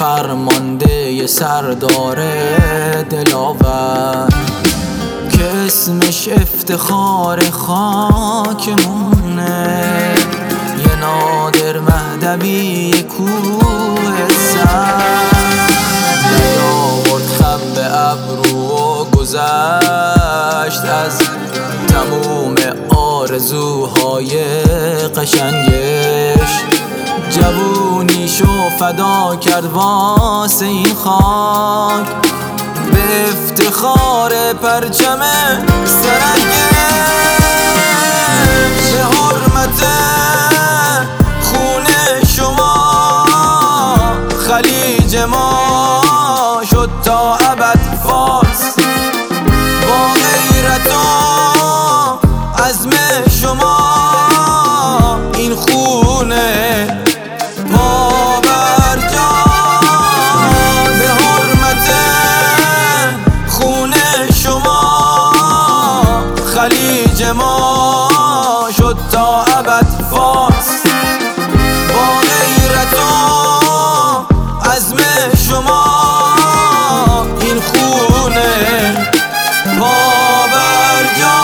فرمانده سردار دلاور که اسمش افتخار خاکمونه، یه نادر مهدوی کوه سر نیاورد خم به ابرو و گذشت از تموم آرزوهای قشنگش، جوونیشو فدا کرد واسه این خاک به افتخار پرچم سرنگش. به حرمت خون شما خلیج ما شد تا ابد فارس، با غیرت و عزم شما این خونه پابرجا. به حرمت خون شما خلیج ما شد تا ابد فارس، با غیرت و عزم شما این خونه پابرجا.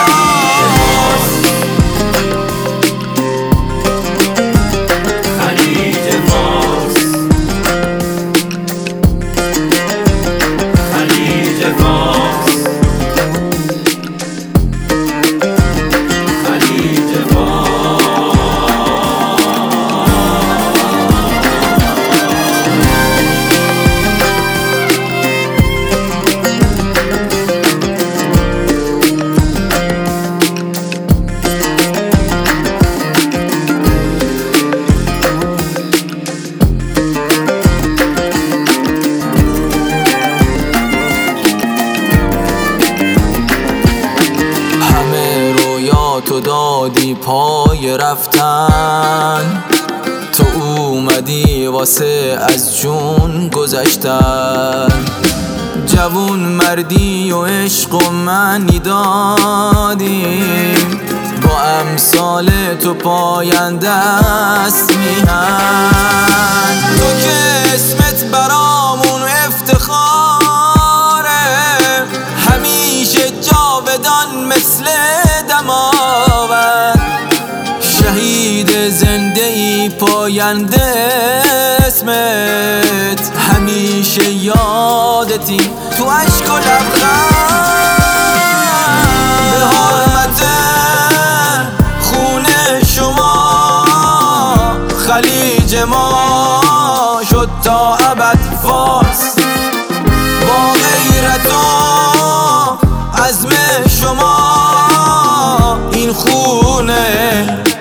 تو دادی پای رفتن، تو اومدی واسه از جون گذشتن، جوون مردی و عشق و معنی دادیم، با امثال تو پاینده است میهن. تو که اسمت برامون افتخاره، همیشه جاودان مثل دماوند، شهید زنده ای پاینده اسمت، همیشه یادتی تو عشق و لبخند. به حرمت خون شما خلیج ما شد تا ابد فارس، با غیرت و عزم شما این خونه